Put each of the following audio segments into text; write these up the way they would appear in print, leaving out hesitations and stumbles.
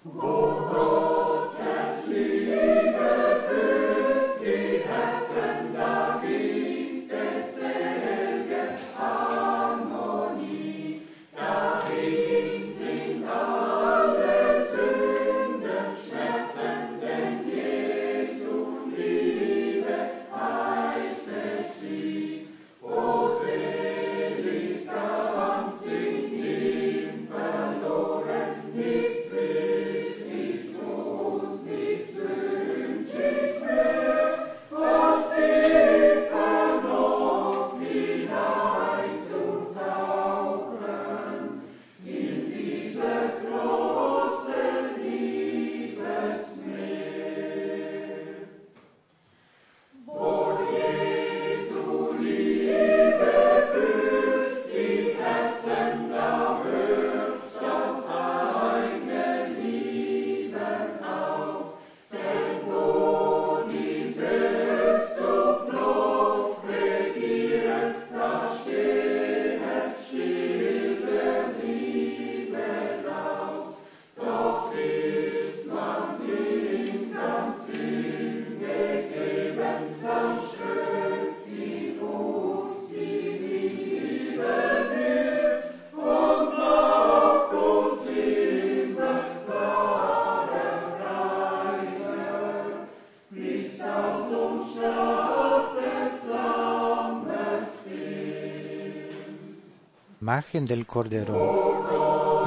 Imagen del Cordero,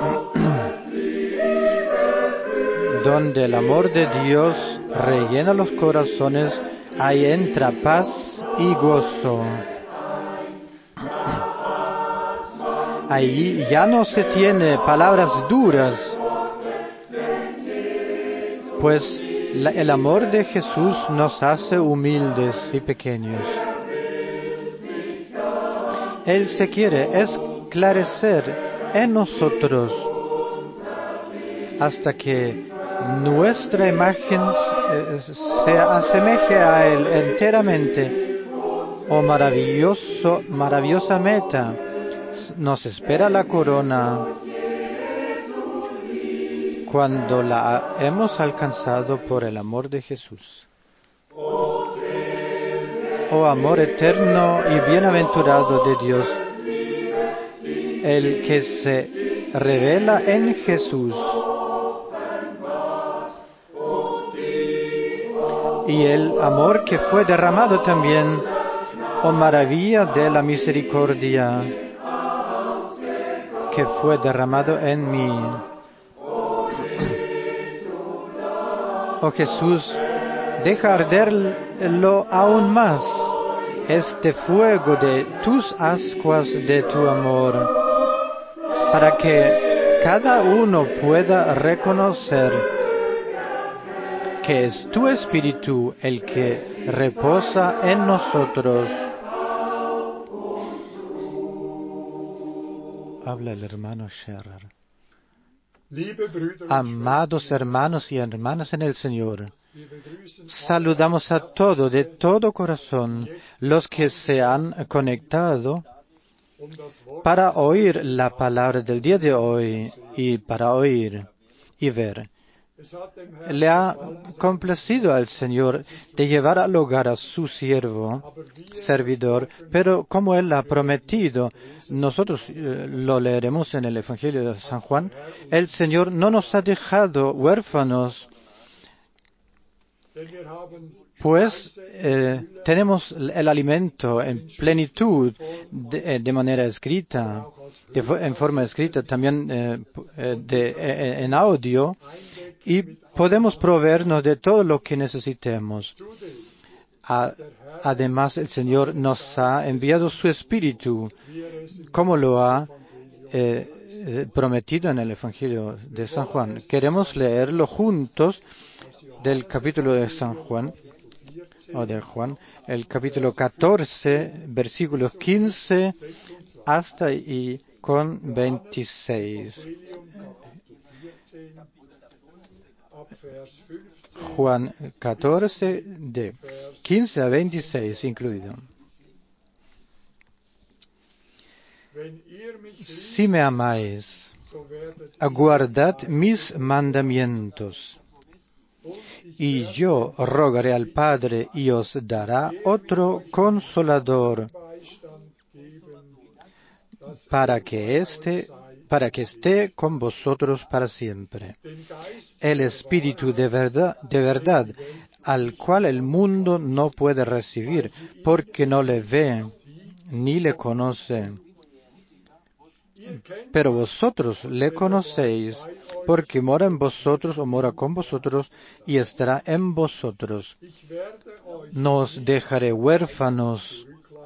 donde el amor de Dios rellena los corazones, ahí entra paz y gozo. Allí ya no se tiene palabras duras, pues el amor de Jesús nos hace humildes y pequeños. Él se quiere esclarecer en nosotros hasta que nuestra imagen se asemeje a Él enteramente. Oh, maravillosa meta. Nos espera la corona cuando la hemos alcanzado por el amor de Jesús. Oh, amor eterno y bienaventurado de Dios, el que se revela en Jesús, y el amor que fue derramado también, oh maravilla de la misericordia que fue derramado en mí. Oh Jesús, deja arderlo aún más este fuego de tus ascuas de tu amor, para que cada uno pueda reconocer que es tu Espíritu el que reposa en nosotros. Habla el hermano Scherer. Amados hermanos y hermanas en el Señor, saludamos a todos de todo corazón los que se han conectado para oír la palabra del día de hoy y para oír y ver. Le ha complacido al Señor de llevar al hogar a su servidor, pero como Él ha prometido, nosotros lo leeremos en el Evangelio de San Juan, el Señor no nos ha dejado huérfanos, pues tenemos el alimento en plenitud de manera escrita, en forma escrita, también en audio, y podemos proveernos de todo lo que necesitemos. Además, el Señor nos ha enviado su Espíritu, como lo ha prometido en el Evangelio de San Juan. Queremos leerlo juntos del capítulo de San Juan, o de Juan, el capítulo 14, versículos 15 hasta y con 26. Juan 14, de 15 a 26 incluido. Si me amáis, guardad mis mandamientos. Y yo rogaré al Padre y os dará otro consolador para que esté con vosotros para siempre. El Espíritu de verdad, al cual el mundo no puede recibir, porque no le ve ni le conoce. Pero vosotros le conocéis, porque mora en vosotros o mora con vosotros y estará en vosotros. No os dejaré huérfanos,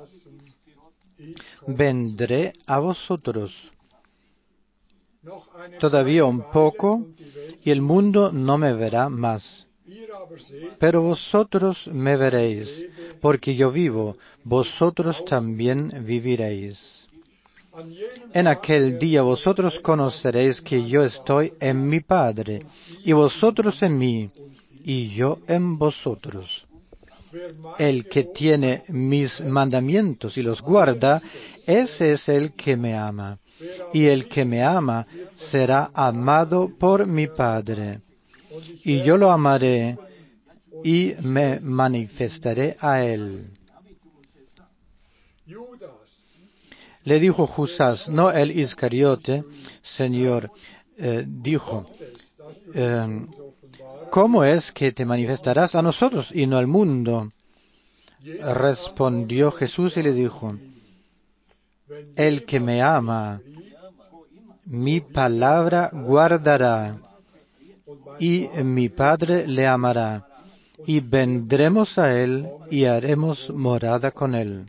vendré a vosotros. Todavía un poco, y el mundo no me verá más. Pero vosotros me veréis, porque yo vivo, vosotros también viviréis. En aquel día vosotros conoceréis que yo estoy en mi Padre, y vosotros en mí, y yo en vosotros. El que tiene mis mandamientos y los guarda, ese es el que me ama. Y el que me ama será amado por mi Padre. Y yo lo amaré y me manifestaré a él. Le dijo Judas, no el Iscariote, Señor, dijo, ¿cómo es que te manifestarás a nosotros y no al mundo? Respondió Jesús y le dijo, el que me ama, mi palabra guardará, y mi Padre le amará, y vendremos a él y haremos morada con él.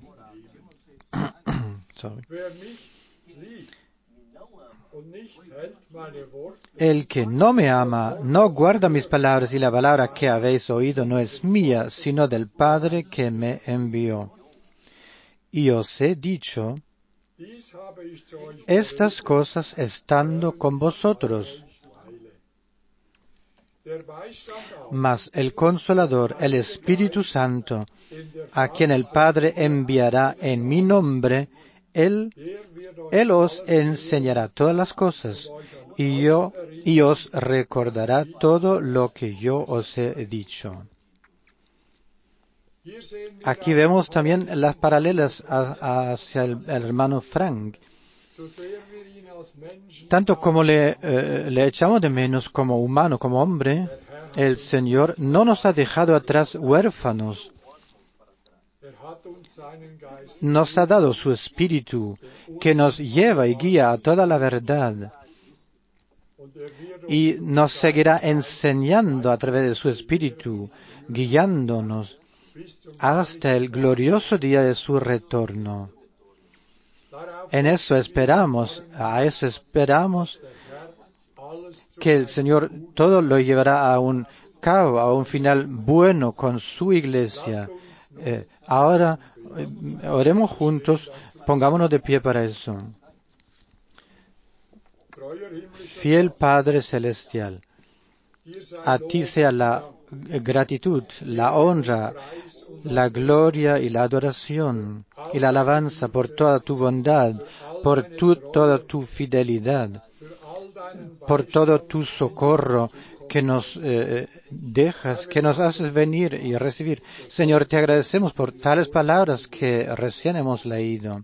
El que no me ama, no guarda mis palabras, y la palabra que habéis oído no es mía, sino del Padre que me envió. Y os he dicho estas cosas estando con vosotros. Mas el Consolador, el Espíritu Santo, a quien el Padre enviará en mi nombre, Él os enseñará todas las cosas y os recordará todo lo que yo os he dicho. Aquí vemos también las paralelas hacia el hermano Frank. Tanto como le echamos de menos como humano, como hombre, el Señor no nos ha dejado atrás huérfanos. Nos ha dado su Espíritu, que nos lleva y guía a toda la verdad. Y nos seguirá enseñando a través de su Espíritu, guiándonos hasta el glorioso día de su retorno. En eso esperamos, que el Señor todo lo llevará a un cabo, a un final bueno con su iglesia. Ahora oremos juntos, pongámonos de pie para eso. Fiel Padre Celestial, a ti sea la gratitud, la honra, la gloria y la adoración y la alabanza por toda tu bondad, por toda tu fidelidad, por todo tu socorro que nos dejas, que nos haces venir y recibir. Señor, te agradecemos por tales palabras que recién hemos leído.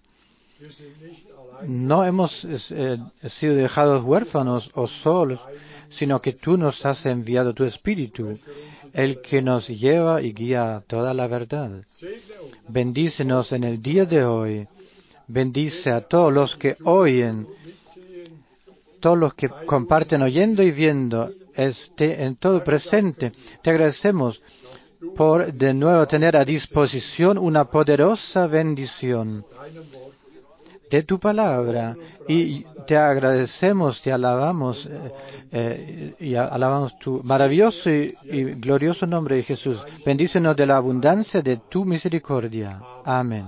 No hemos sido dejados huérfanos o solos, sino que tú nos has enviado tu Espíritu, el que nos lleva y guía toda la verdad. Bendícenos en el día de hoy. Bendice a todos los que oyen, todos los que comparten oyendo y viendo, esté en todo presente. Te agradecemos por de nuevo tener a disposición una poderosa bendición de tu palabra, y te agradecemos, te alabamos y alabamos tu maravilloso y glorioso nombre de Jesús. Bendícenos de la abundancia de tu misericordia. Amén.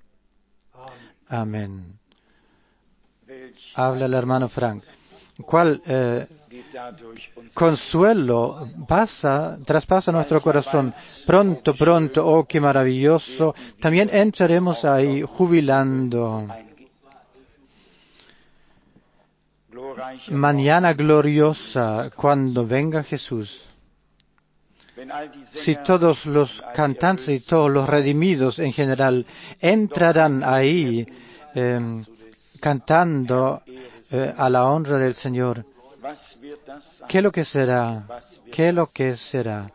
Amén. Habla el hermano Frank. ¿Cuál consuelo traspasa nuestro corazón? Pronto, pronto, oh, qué maravilloso. También entraremos ahí jubilando. mañana gloriosa cuando venga Jesús. Si todos los cantantes y todos los redimidos en general entrarán ahí cantando a la honra del Señor, ¿qué es lo que será? ¿Qué es lo que será?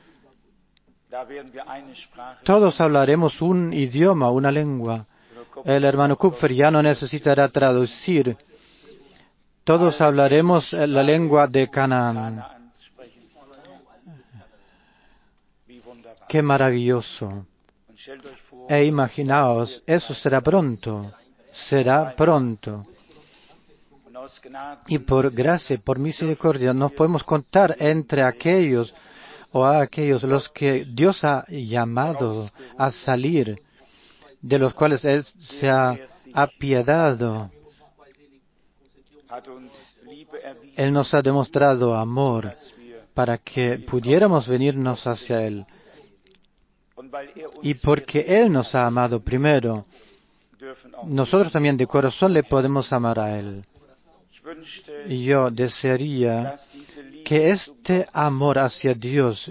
Todos hablaremos un idioma, una lengua. El hermano Kupfer ya no necesitará traducir. Todos hablaremos la lengua de Canaán. ¡Qué maravilloso! E imaginaos, eso será pronto. Será pronto. Y por gracia, por misericordia, nos podemos contar entre aquellos o a aquellos los que Dios ha llamado a salir, de los cuales Él se ha apiadado. Él nos ha demostrado amor para que pudiéramos venirnos hacia Él. Y porque Él nos ha amado primero, nosotros también de corazón le podemos amar a Él. Y yo desearía que este amor hacia Dios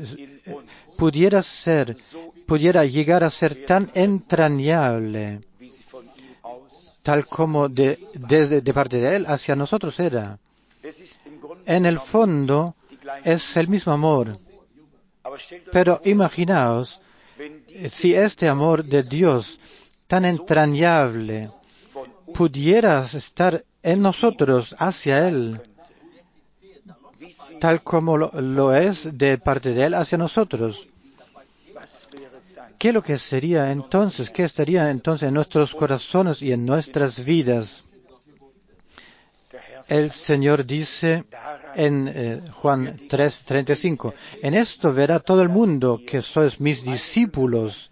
pudiera llegar a ser tan entrañable, tal como de parte de Él hacia nosotros era. En el fondo es el mismo amor. Pero imaginaos si este amor de Dios tan entrañable pudiera estar en nosotros hacia Él, tal como lo es de parte de Él hacia nosotros. ¿Qué es lo que sería entonces? ¿Qué estaría entonces en nuestros corazones y en nuestras vidas? El Señor dice en Juan 3:35, en esto verá todo el mundo que sois mis discípulos,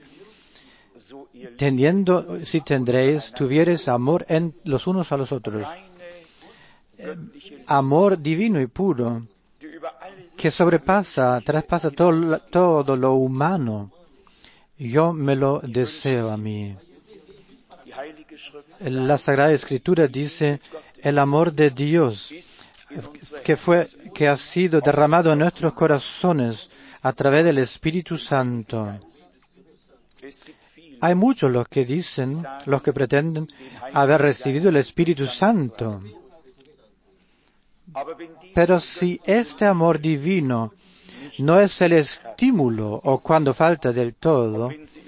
tuviereis amor en los unos a los otros. Amor divino y puro, que traspasa todo lo humano. Yo me lo deseo a mí. La Sagrada Escritura dice, el amor de Dios que ha sido derramado en nuestros corazones a través del Espíritu Santo. Hay muchos los que pretenden haber recibido el Espíritu Santo. Pero si este amor divino no es el estímulo o cuando falta del todo,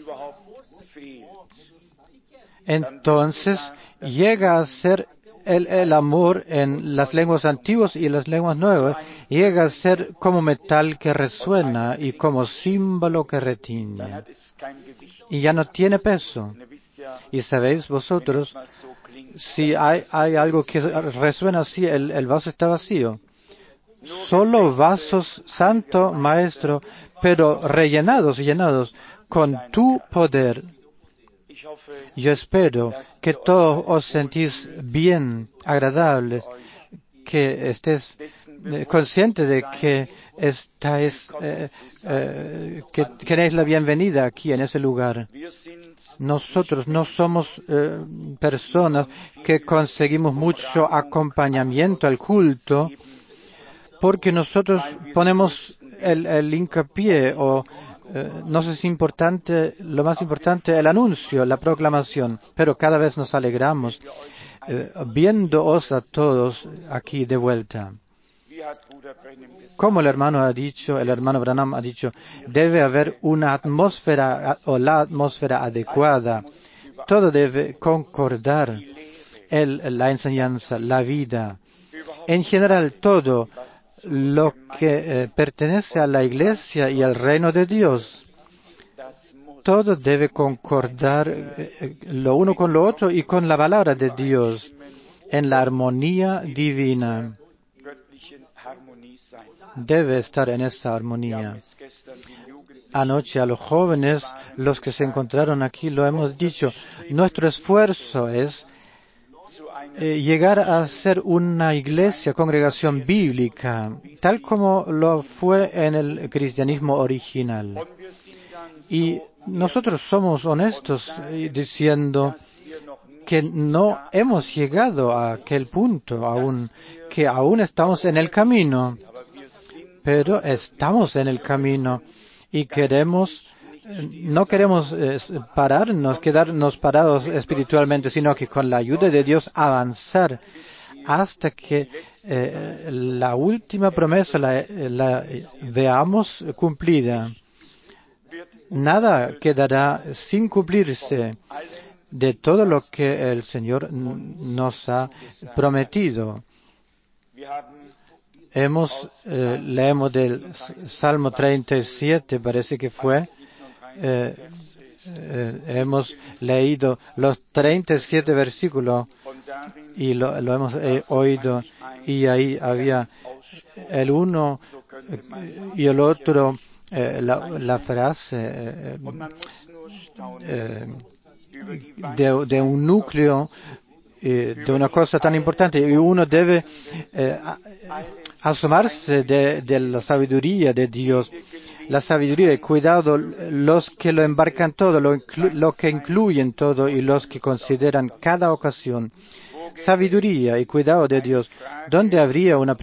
entonces llega a ser el amor en las lenguas antiguas y las lenguas nuevas, llega a ser como metal que resuena y como símbolo que retiñe. Y ya no tiene peso. Y sabéis vosotros, si hay algo que resuena así, el vaso está vacío. Solo vasos, Santo Maestro, pero llenados con tu poder. Yo espero que todos os sentís bien, agradables, que estés consciente de que que tenéis la bienvenida aquí en ese lugar. Nosotros no somos personas que conseguimos mucho acompañamiento al culto, porque nosotros ponemos el hincapié nos es importante, lo más importante, el anuncio, la proclamación, pero cada vez nos alegramos viéndoos a todos aquí de vuelta. Como el hermano Branham ha dicho, debe haber una atmósfera o la atmósfera adecuada. Todo debe concordar, la enseñanza, la vida. En general, todo lo que pertenece a la Iglesia y al reino de Dios. Todo debe concordar lo uno con lo otro y con la palabra de Dios en la armonía divina. Debe estar en esa armonía. Anoche a los jóvenes, los que se encontraron aquí, lo hemos dicho, nuestro esfuerzo es llegar a ser una iglesia, congregación bíblica, tal como lo fue en el cristianismo original. Y nosotros somos honestos diciendo que no hemos llegado a aquel punto aún, que aún estamos en el camino, pero estamos en el camino y no queremos quedarnos parados espiritualmente, sino que con la ayuda de Dios avanzar hasta que la última promesa la veamos cumplida. Nada quedará sin cumplirse de todo lo que el Señor nos ha prometido. Leemos del Salmo 37, parece que fue. Hemos leído los 37 versículos y lo hemos oído, y ahí había el uno y el otro, la frase de un núcleo, de una cosa tan importante, y uno debe asomarse de la sabiduría de Dios. La sabiduría y cuidado, los que lo embarcan todo, lo que incluyen todo y los que consideran cada ocasión. Sabiduría y cuidado de Dios. ¿Dónde habría un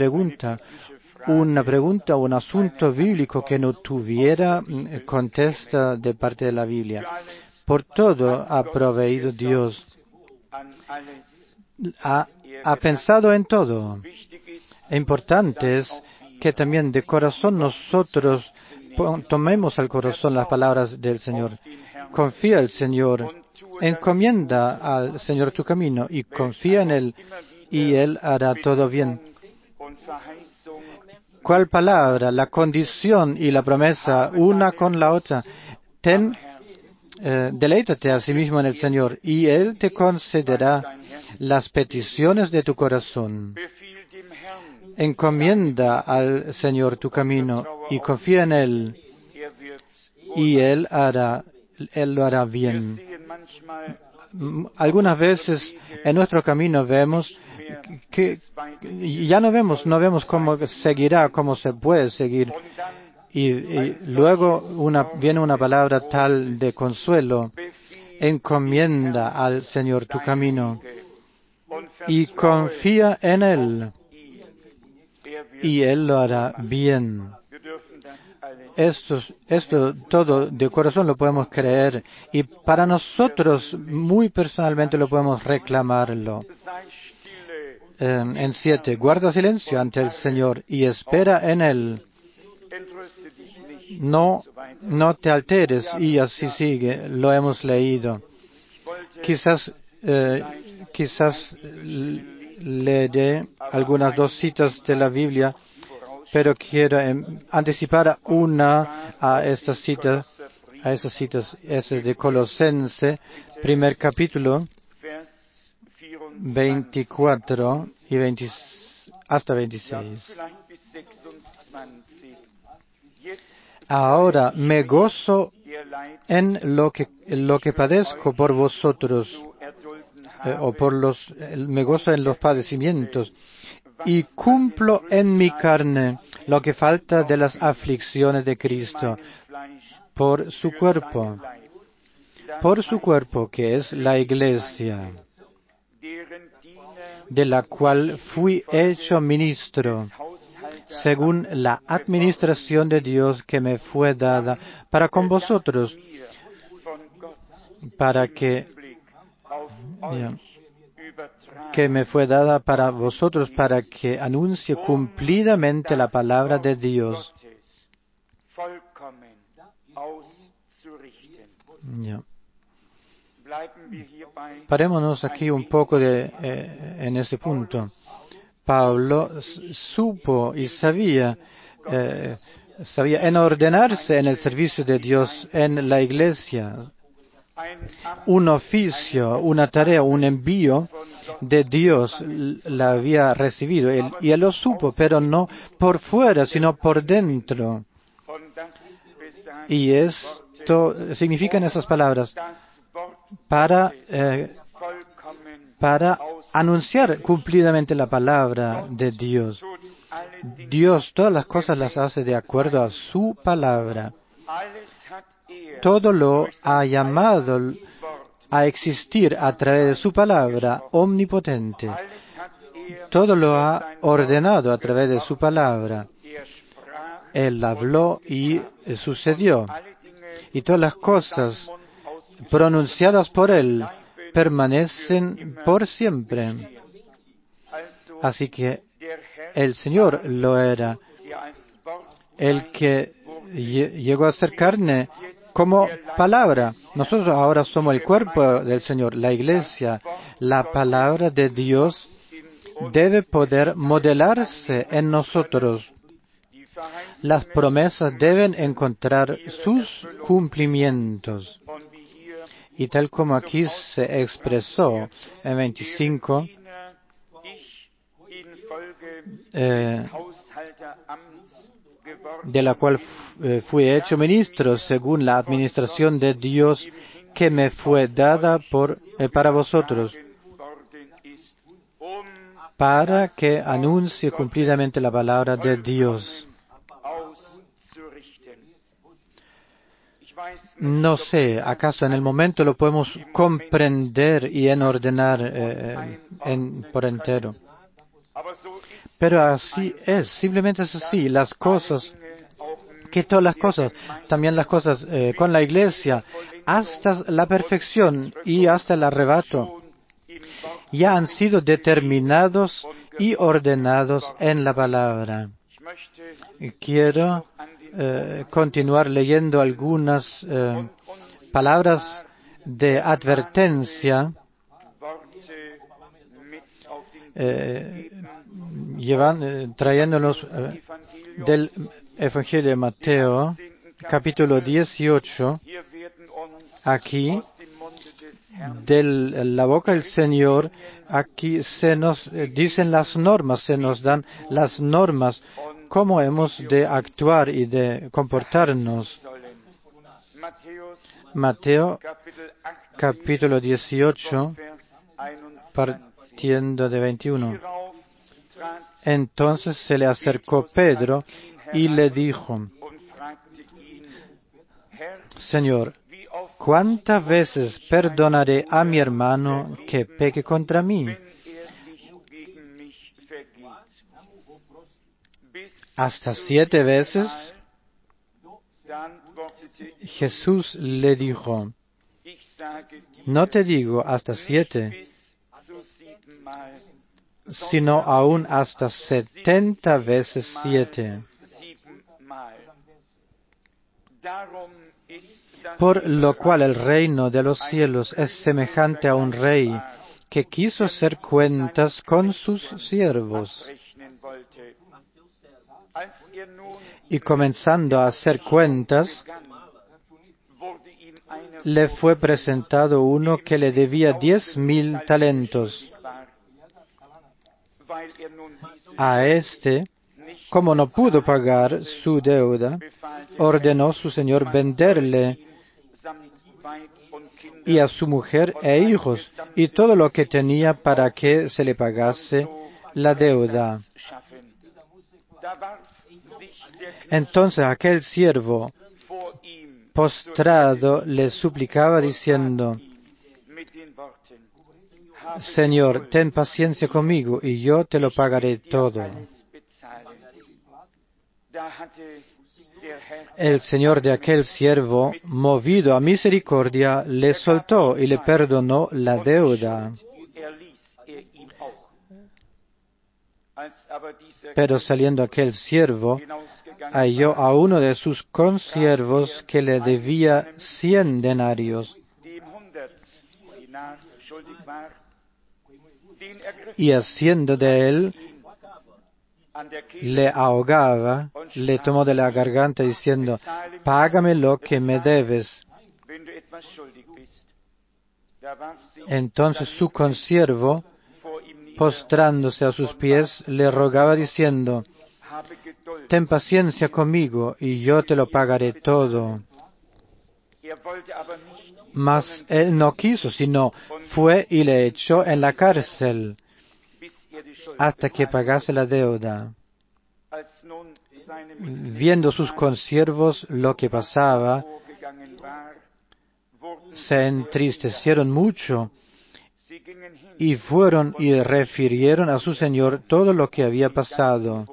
asunto bíblico que no tuviera contesta de parte de la Biblia? Por todo ha proveído Dios. Ha pensado en todo. Importante es que también de corazón nosotros tomemos al corazón las palabras del Señor. Confía en el Señor, encomienda al Señor tu camino y confía en Él, y Él hará todo bien. ¿Cuál palabra? La condición y la promesa, una con la otra. Deleítate a sí mismo en el Señor, y Él te concederá las peticiones de tu corazón. Encomienda al Señor tu camino y confía en Él, y Él lo hará bien. Algunas veces en nuestro camino vemos que ya no vemos cómo seguirá, cómo se puede seguir. Y luego viene una palabra tal de consuelo. Encomienda al Señor tu camino y confía en Él, y Él lo hará bien. Esto todo de corazón lo podemos creer, y para nosotros muy personalmente lo podemos reclamarlo. En 7, guarda silencio ante el Señor y espera en Él. No te alteres, y así sigue, lo hemos leído. Quizás le dé algunas dos citas de la Biblia, pero quiero anticipar a estas citas, es de Colosense, primer capítulo, 24 y hasta 26. Ahora me gozo en lo que padezco por vosotros, me gozo en los padecimientos, y cumplo en mi carne lo que falta de las aflicciones de Cristo por su cuerpo que es la Iglesia, de la cual fui hecho ministro, según la administración de Dios que me fue dada para con vosotros, para que anuncie cumplidamente la palabra de Dios. Parémonos aquí un poco en ese punto. Pablo supo y sabía en ordenarse en el servicio de Dios en la Iglesia. Un oficio, una tarea, un envío de Dios la había recibido. Y él lo supo, pero no por fuera, sino por dentro. Y esto significan esas palabras para anunciar cumplidamente la palabra de Dios. Dios todas las cosas las hace de acuerdo a su palabra. Todo lo ha llamado a existir a través de su palabra omnipotente. Todo lo ha ordenado a través de su palabra. Él habló y sucedió. Y todas las cosas pronunciadas por Él permanecen por siempre. Así que el Señor lo era, el que llegó a ser carne como palabra. Nosotros ahora somos el cuerpo del Señor, la iglesia. La palabra de Dios debe poder modelarse en nosotros. Las promesas deben encontrar sus cumplimientos. Y tal como aquí se expresó en 25, de la cual fui hecho ministro según la administración de Dios que me fue dada para vosotros, para que anuncie cumplidamente la palabra de Dios. No sé, ¿acaso en el momento lo podemos comprender y ordenar por entero? Pero así es, simplemente es así. Las cosas, que todas las cosas, también las cosas con la iglesia, hasta la perfección y hasta el arrebato, ya han sido determinados y ordenados en la palabra. Quiero continuar leyendo algunas palabras de advertencia trayéndonos del Evangelio de Mateo, capítulo 18. Aquí, de la boca del Señor, aquí se nos dicen las normas, se nos dan las normas, cómo hemos de actuar y de comportarnos. Mateo, capítulo 18, partiendo de 21. Entonces se le acercó Pedro y le dijo: Señor, ¿cuántas veces perdonaré a mi hermano que peque contra mí? ¿Hasta 7 veces? Jesús le dijo: no te digo hasta 7, sino aún hasta 70 veces 7. Por lo cual el reino de los cielos es semejante a un rey que quiso hacer cuentas con sus siervos. Y comenzando a hacer cuentas, le fue presentado uno que le debía 10,000 talentos. A este, como no pudo pagar su deuda, ordenó su señor venderle y a su mujer e hijos y todo lo que tenía para que se le pagase la deuda. Entonces aquel siervo postrado le suplicaba diciendo: Señor, ten paciencia conmigo y yo te lo pagaré todo. El señor de aquel siervo, movido a misericordia, le soltó y le perdonó la deuda. Pero saliendo aquel siervo, halló a uno de sus consiervos que le debía 100 denarios. Y haciendo de él, le ahogaba, le tomó de la garganta diciendo: págame lo que me debes. Entonces su consiervo, postrándose a sus pies, le rogaba diciendo: ten paciencia conmigo y yo te lo pagaré todo. Mas él no quiso, sino fue y le echó en la cárcel hasta que pagase la deuda. Viendo sus consiervos lo que pasaba, se entristecieron mucho y fueron y refirieron a su señor todo lo que había pasado.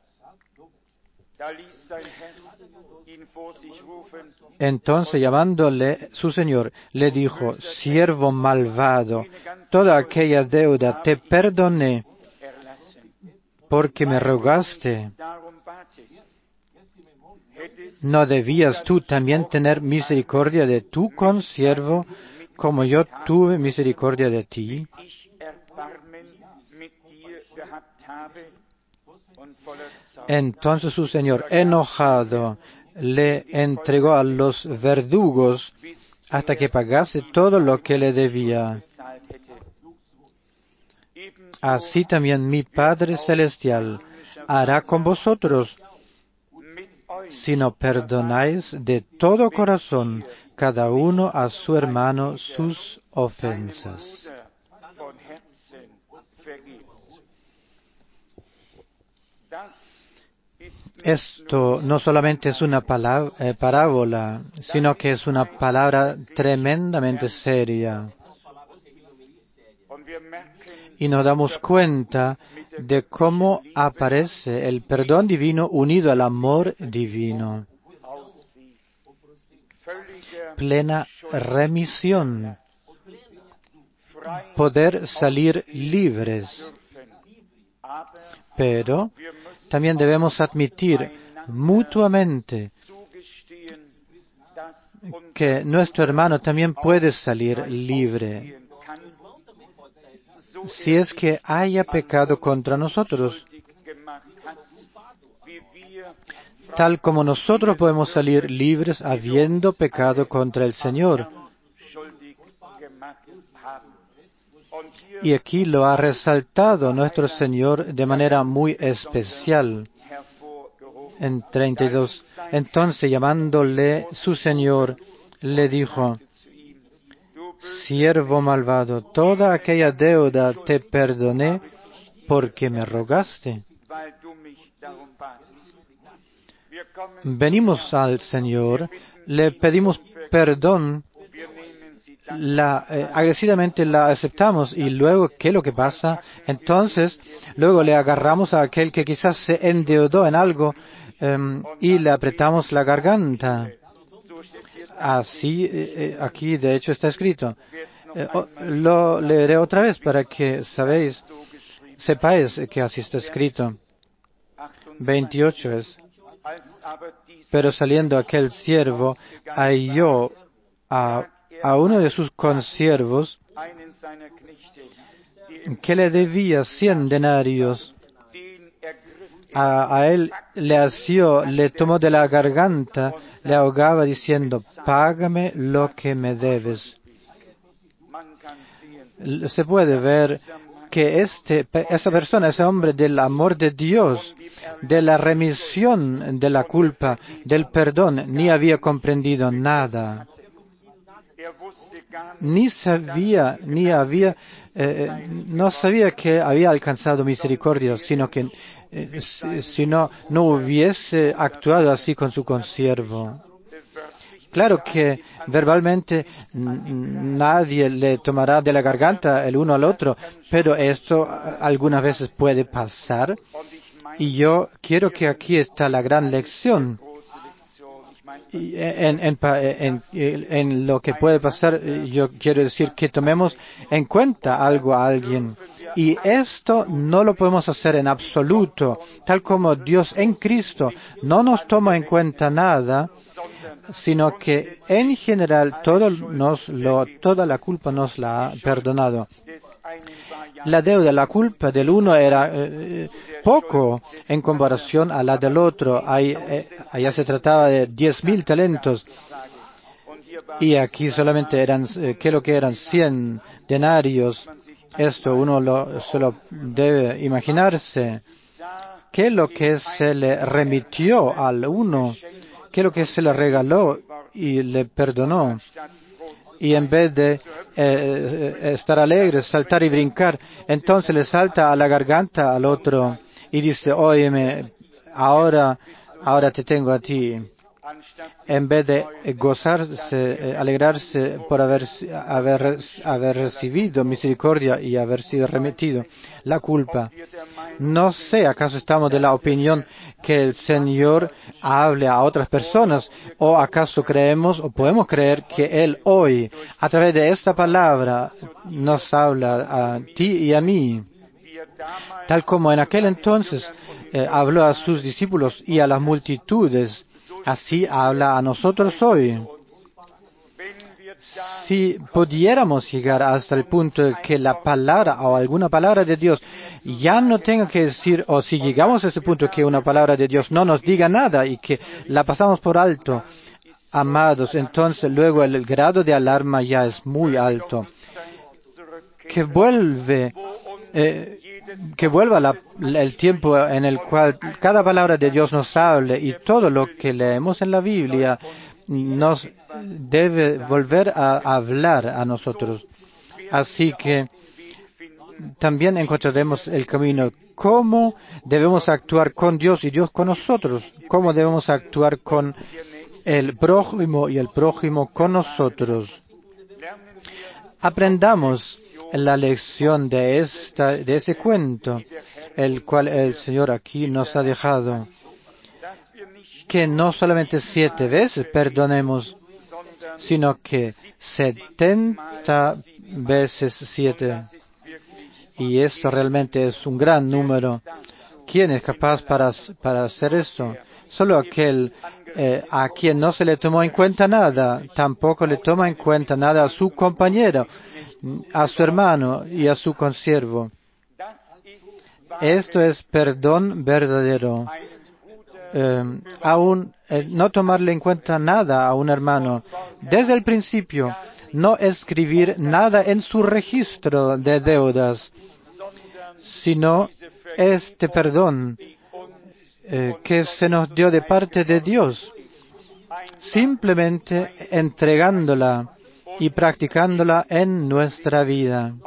Entonces, llamándole su señor, le dijo: siervo malvado, toda aquella deuda te perdoné porque me rogaste. ¿No debías tú también tener misericordia de tu consiervo, como yo tuve misericordia de ti? Entonces su señor, enojado, le entregó a los verdugos hasta que pagase todo lo que le debía. Así también mi Padre Celestial hará con vosotros, si no perdonáis de todo corazón cada uno a su hermano sus ofensas. Esto no solamente es una parábola, sino que es una palabra tremendamente seria. Y nos damos cuenta de cómo aparece el perdón divino unido al amor divino. Plena remisión. Poder salir libres. Pero también debemos admitir mutuamente que nuestro hermano también puede salir libre si es que haya pecado contra nosotros. Tal como nosotros podemos salir libres habiendo pecado contra el Señor. Y aquí lo ha resaltado nuestro Señor de manera muy especial. En 32. Entonces, llamándole su Señor, le dijo: siervo malvado, toda aquella deuda te perdoné porque me rogaste. Venimos al Señor, le pedimos perdón, agresivamente la aceptamos y luego, ¿qué es lo que pasa? Entonces, luego le agarramos a aquel que quizás se endeudó en algo y le apretamos la garganta. Así, aquí de hecho está escrito. Lo leeré otra vez para que sepáis que así está escrito. 28 es. Pero saliendo aquel siervo, halló a uno de sus consiervos que le debía 100 denarios. A él le asió, le tomó de la garganta, le ahogaba diciendo: págame lo que me debes. Se puede ver que esa persona, ese hombre del amor de Dios, de la remisión de la culpa, del perdón, ni había comprendido nada. No sabía que había alcanzado misericordia, sino que si no hubiese actuado así con su consiervo. Claro que verbalmente nadie le tomará de la garganta el uno al otro, pero esto algunas veces puede pasar. Y yo quiero que aquí está la gran lección. En lo que puede pasar, yo quiero decir que tomemos en cuenta algo a alguien. Y esto no lo podemos hacer en absoluto, tal como Dios en Cristo no nos toma en cuenta nada, sino que en general toda la culpa nos la ha perdonado. La deuda, la culpa del uno era poco en comparación a la del otro. Allá se trataba de 10,000 talentos. Y aquí solamente eran 100 denarios. Esto uno solo debe imaginarse. ¿Qué es lo que se le remitió al uno? ¿Qué es lo que se le regaló y le perdonó? Y en vez de estar alegre, saltar y brincar, entonces le salta a la garganta al otro y dice: óyeme, ahora te tengo a ti. en vez de gozarse, alegrarse por haber recibido misericordia y haber sido remitido la culpa. No sé, ¿acaso estamos de la opinión que el Señor hable a otras personas? ¿O acaso creemos o podemos creer que Él hoy, a través de esta palabra, nos habla a ti y a mí? Tal como en aquel entonces habló a sus discípulos y a las multitudes, así habla a nosotros hoy. Si pudiéramos llegar hasta el punto de que la palabra o alguna palabra de Dios ya no tenga que decir, o si llegamos a ese punto que una palabra de Dios no nos diga nada y que la pasamos por alto, amados, entonces luego el grado de alarma ya es muy alto. Que vuelva el tiempo en el cual cada palabra de Dios nos hable y todo lo que leemos en la Biblia nos debe volver a hablar a nosotros. Así que también encontraremos el camino. ¿Cómo debemos actuar con Dios y Dios con nosotros? ¿Cómo debemos actuar con el prójimo y el prójimo con nosotros? Aprendamos la lección de ese cuento, el cual el Señor aquí nos ha dejado. Que no solamente 7 veces perdonemos, sino que 70 veces 7. Y esto realmente es un gran número. ¿Quién es capaz para hacer esto? Solo aquel a quien no se le tomó en cuenta nada, tampoco le toma en cuenta nada a su compañero, a su hermano y a su consiervo. Esto es perdón verdadero. No tomarle en cuenta nada a un hermano. Desde el principio, no escribir nada en su registro de deudas, sino este perdón que se nos dio de parte de Dios, simplemente entregándola y practicándola en nuestra vida.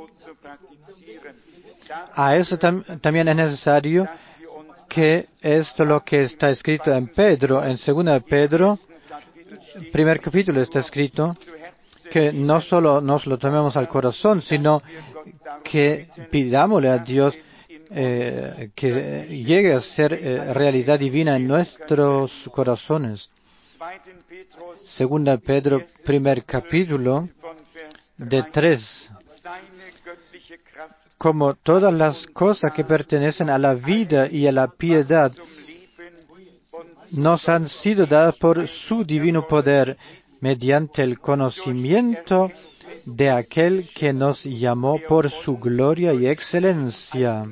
A eso también es necesario que esto lo que está escrito en Pedro, en 2 Pedro, primer capítulo está escrito, que no solo nos lo tomemos al corazón, sino que pidámosle a Dios que llegue a ser realidad divina en nuestros corazones. 2 Pedro, primer capítulo, de 3. Como todas las cosas que pertenecen a la vida y a la piedad nos han sido dadas por su divino poder, mediante el conocimiento de aquel que nos llamó por su gloria y excelencia.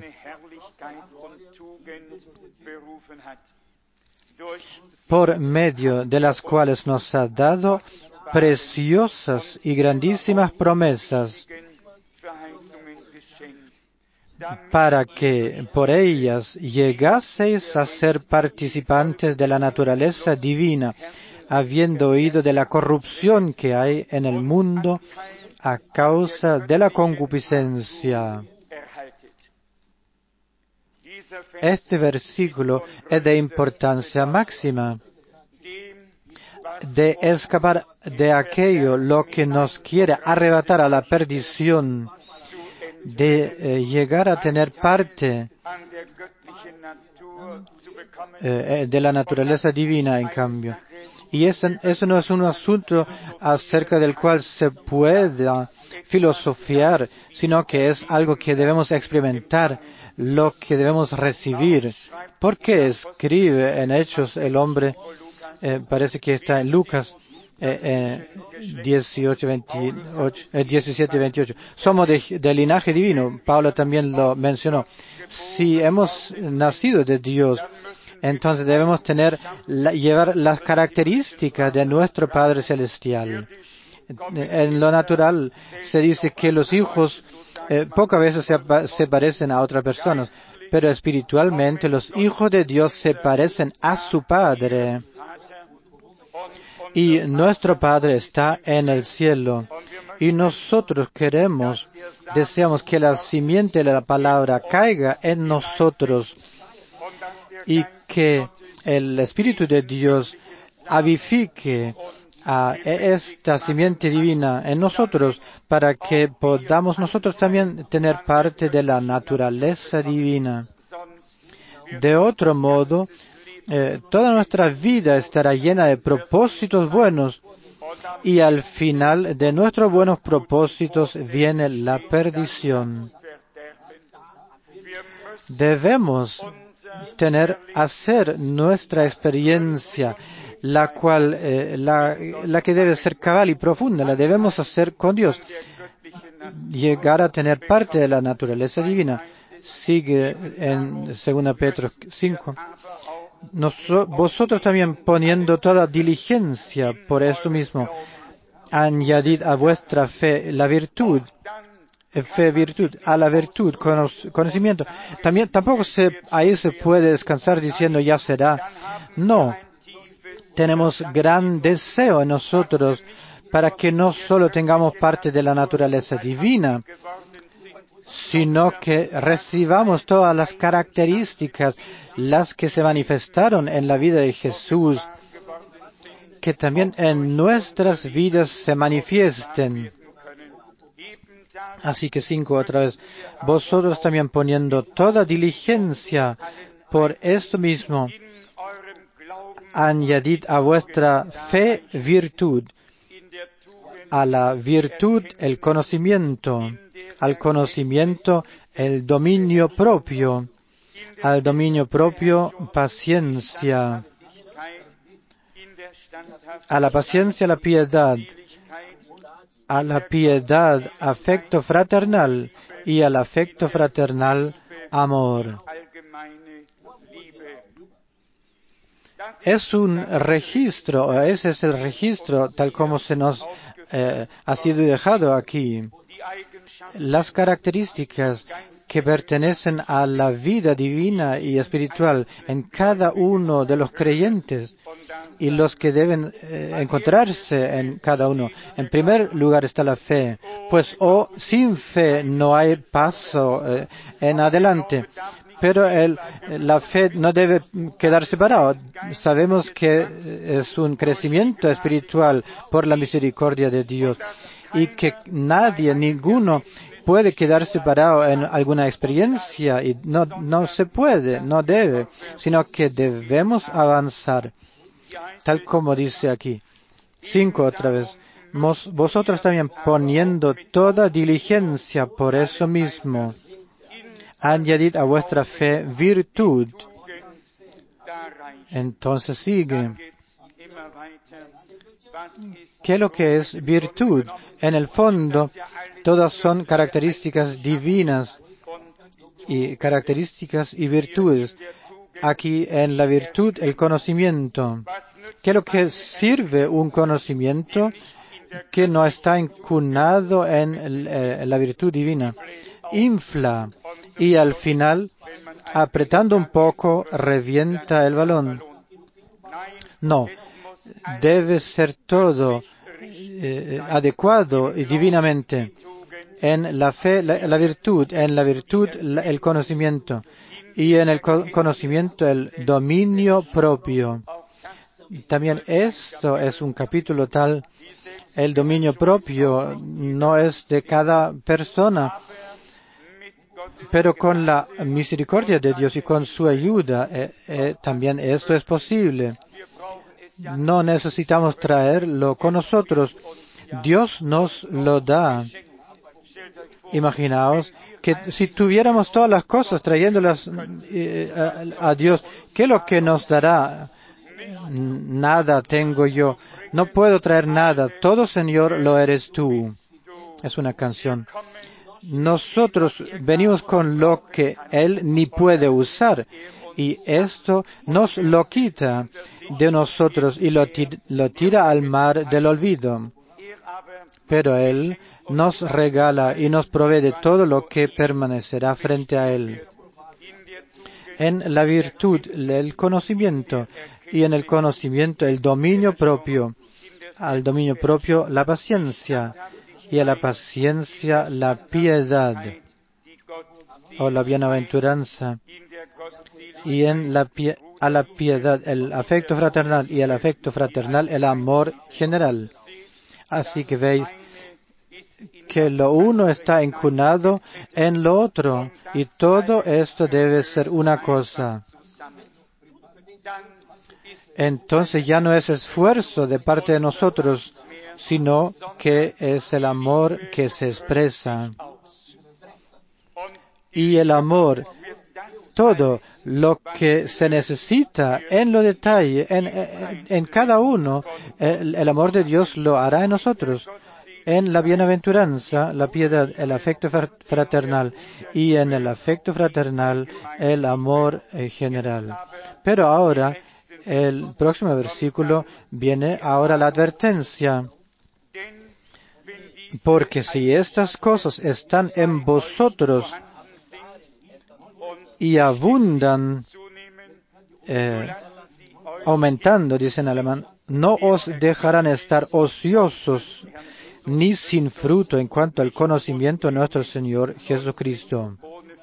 Por medio de las cuales nos ha dado preciosas y grandísimas promesas, para que por ellas llegaseis a ser participantes de la naturaleza divina, habiendo oído de la corrupción que hay en el mundo a causa de la concupiscencia. Este versículo es de importancia máxima, de escapar de aquello lo que nos quiere arrebatar a la perdición, de llegar a tener parte de la naturaleza divina, en cambio. Y eso no es un asunto acerca del cual se pueda filosofiar, sino que es algo que debemos experimentar, lo que debemos recibir. ¿Por qué escribe en Hechos el hombre? Parece que está en Lucas 17, 28. Somos de linaje divino. Pablo también lo mencionó. Si hemos nacido de Dios, entonces debemos llevar las características de nuestro Padre Celestial. En lo natural se dice que los hijos pocas veces se parecen a otras personas, pero espiritualmente los hijos de Dios se parecen a su Padre. Y nuestro Padre está en el cielo. Y nosotros deseamos que la simiente de la palabra caiga en nosotros y que el Espíritu de Dios avifique a esta simiente divina en nosotros, para que podamos nosotros también tener parte de la naturaleza divina. De otro modo, toda nuestra vida estará llena de propósitos buenos, y al final de nuestros buenos propósitos viene la perdición. Debemos hacer nuestra experiencia, la cual, la que debe ser cabal y profunda, la debemos hacer con Dios, llegar a tener parte de la naturaleza divina. Sigue en 2 Pedro 5. Vosotros también, poniendo toda diligencia por eso mismo, añadid a vuestra fe la virtud, a la virtud, conocimiento. Tampoco ahí se puede descansar diciendo ya será. No. Tenemos gran deseo en nosotros para que no solo tengamos parte de la naturaleza divina, sino que recibamos todas las características, las que se manifestaron en la vida de Jesús, que también en nuestras vidas se manifiesten. Así que 5 otra vez. Vosotros también, poniendo toda diligencia por esto mismo, añadid a vuestra fe virtud, a la virtud el conocimiento, al conocimiento el dominio propio, al dominio propio paciencia, a la paciencia la piedad, a la piedad afecto fraternal, y al afecto fraternal amor. Es un registro, ese es el registro tal como se nos ha sido dejado aquí. Las características que pertenecen a la vida divina y espiritual en cada uno de los creyentes y los que deben encontrarse en cada uno. En primer lugar está la fe, pues sin fe no hay paso en adelante. Pero la fe no debe quedar separada. Sabemos que es un crecimiento espiritual por la misericordia de Dios y que ninguno puede quedar separado en alguna experiencia y no se puede, no debe, sino que debemos avanzar, tal como dice aquí. 5 otra vez. Vosotros también poniendo toda diligencia por eso mismo, añadid a vuestra fe virtud. Entonces sigue. ¿Qué es lo que es virtud? En el fondo, todas son características divinas y características y virtudes. Aquí en la virtud, el conocimiento. ¿Qué es lo que sirve un conocimiento que no está incunado en la virtud divina? Infla y al final, apretando un poco, revienta el balón. No, debe ser todo adecuado y divinamente. En la fe, la virtud, en la virtud, el conocimiento, y en el conocimiento, el dominio propio. También esto es un capítulo tal. El dominio propio no es de cada persona, pero con la misericordia de Dios y con su ayuda también esto es posible. No necesitamos traerlo con nosotros. Dios nos lo da. Imaginaos que si tuviéramos todas las cosas trayéndolas a Dios, ¿qué es lo que nos dará? Nada tengo yo. No puedo traer nada. Todo, Señor, lo eres tú. Es una canción. Nosotros venimos con lo que Él ni puede usar. Y esto nos lo quita de nosotros y lo tira al mar del olvido. Pero Él nos regala y nos provee de todo lo que permanecerá frente a Él. En la virtud, el conocimiento, y en el conocimiento, el dominio propio. Al dominio propio, la paciencia, y a la paciencia, la piedad, o la bienaventuranza. Y en la a la piedad el afecto fraternal y el afecto fraternal el amor general. Así que veis que lo uno está incunado en lo otro y todo esto debe ser una cosa. Entonces ya no es esfuerzo de parte de nosotros, sino que es el amor que se expresa. Y el amor, todo lo que se necesita en lo detalle, en cada uno, el amor de Dios lo hará en nosotros. En la bienaventuranza, la piedad, el afecto fraternal, y en el afecto fraternal, el amor general. Pero ahora, el próximo versículo viene ahora la advertencia. Porque si estas cosas están en vosotros y abundan, aumentando, dice en alemán, no os dejarán estar ociosos ni sin fruto en cuanto al conocimiento de nuestro Señor Jesucristo.